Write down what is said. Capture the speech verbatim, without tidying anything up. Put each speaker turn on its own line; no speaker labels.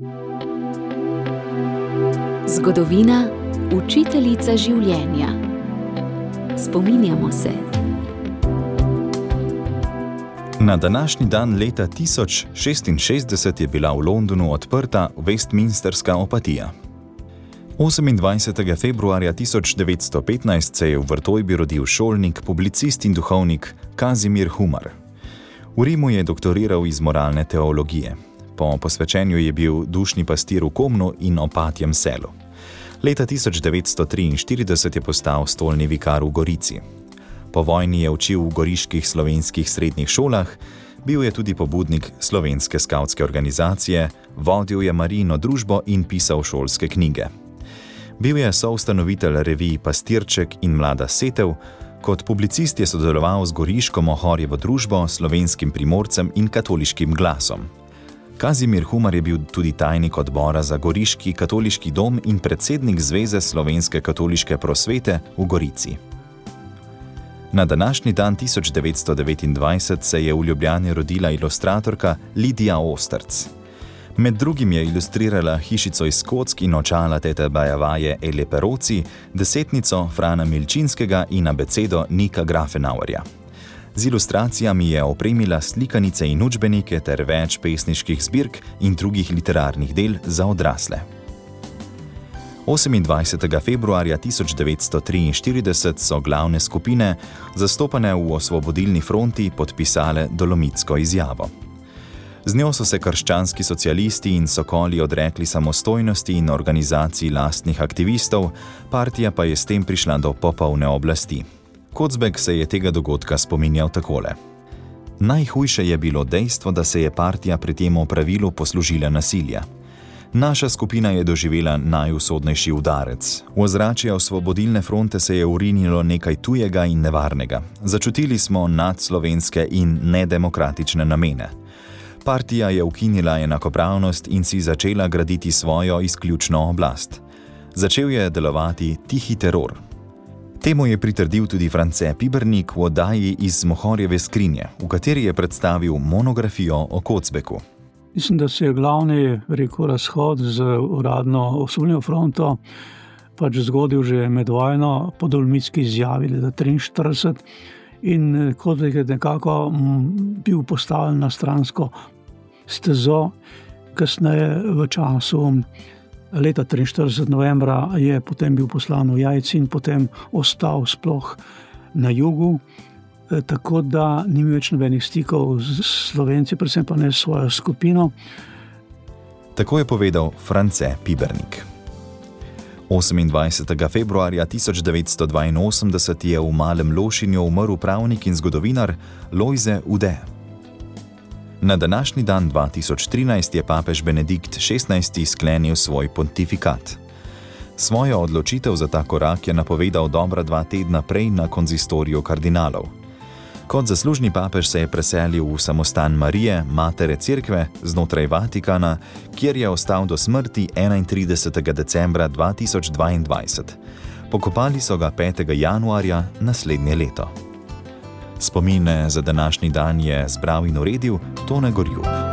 Zgodovina, učiteljica življenja. Spominjamo se.
Na današnji dan leta tisoč šestinšestdeset je bila v Londonu odprta Westminsterska opatija. osemindvajsetega februarja tisoč devetsto petnajst se je v Vrtojbi rodil šolnik, publicist in duhovnik Kazimir Humar. V Rimu je doktoriral iz moralne teologije. Po posvečenju je bil dušni pastir v Komnu in Opatjem selu. Leta tisoč devetsto triinštirideset je postal stolni vikar v Gorici. Po vojni je učil v goriških slovenskih srednjih šolah, bil je tudi pobudnik slovenske skavtske organizacije, vodil je Marijino družbo in pisal šolske knjige. Bil je soustanovitelj revij Pastirček in Mlada setev, kot publicist je sodeloval z goriško Mohorjevo družbo, Slovenskim primorcem in Katoliškim glasom. Kazimir Humar je bil tudi tajnik odbora za goriški katoliški dom in predsednik Zveze slovenske katoliške prosvete v Gorici. Na današnji dan tisoč devetsto devetindvajset se je v Ljubljani rodila ilustratorka Lidija Osterc. Med drugim je ilustrirala Hišico iz kock in očala tete Bajavaje Ele Peroci, Desetnico Frana Milčinskega in abecedo Nika Grafenauerja. Z ilustracijami je opremila slikanice in učbenike ter več pesniških zbirk in drugih literarnih del za odrasle. osemindvajsetega februarja tisoč devetsto triinštirideset so glavne skupine, zastopane v Osvobodilni fronti, podpisale Dolomitsko izjavo. Z njo so se krščanski socialisti in sokoli odrekli samostojnosti in organizaciji lastnih aktivistov, partija pa je s tem prišla do popolne oblasti. Kocbek se je tega dogodka spominjal takole. Najhujše je bilo dejstvo, da se je partija pri tem opravilu poslužila nasilja. Naša skupina je doživela najusodnejši udarec. V ozračje Osvobodilne fronte se je urinilo nekaj tujega in nevarnega. Začutili smo nadslovenske in nedemokratične namene. Partija je ukinila enakopravnost in si začela graditi svojo izključno oblast. Začel je delovati tihi teror. Temu je pritrdil tudi France Pibernik v oddaji Iz Mohorjeve skrinje, v kateri je predstavil monografijo o Kocbeku.
Mislim, da se je glavni, rekel, razhod z uradno Osvobodilno fronto pač zgodil že med vojno po Dolomitski izjavi leta triinštirideset in Kocbek je nekako bil postavljen na stransko stezo. Kasneje v času leta triinštirideset novembra je potem bil poslan v Jajci in potem ostal sploh na jugu, tako da ni imel več nobenih stikov z Slovenci, predvsem pa ne s svojo skupino.
Tako je povedal France Pibernik. osemindvajsetega februarja tisoč devetsto dvainosemdeset je v Malem Lošinju umrl pravnik in zgodovinar Lojze Ude. Na današnji dan dva tisoč trinajst je papež Benedikt šestnajsti sklenil svoj pontifikat. Svojo odločitev za ta korak je napovedal dobra dva tedna prej na konzistoriju kardinalov. Kot zaslužni papež se je preselil v samostan Marije, matere Cerkve, znotraj Vatikana, kjer je ostal do smrti enaintridesetega decembra dva tisoč dvaindvajset. Pokopali so ga petega januarja naslednje leto. Spomine za današnji dan je zbral in uredil Tone Gorjup.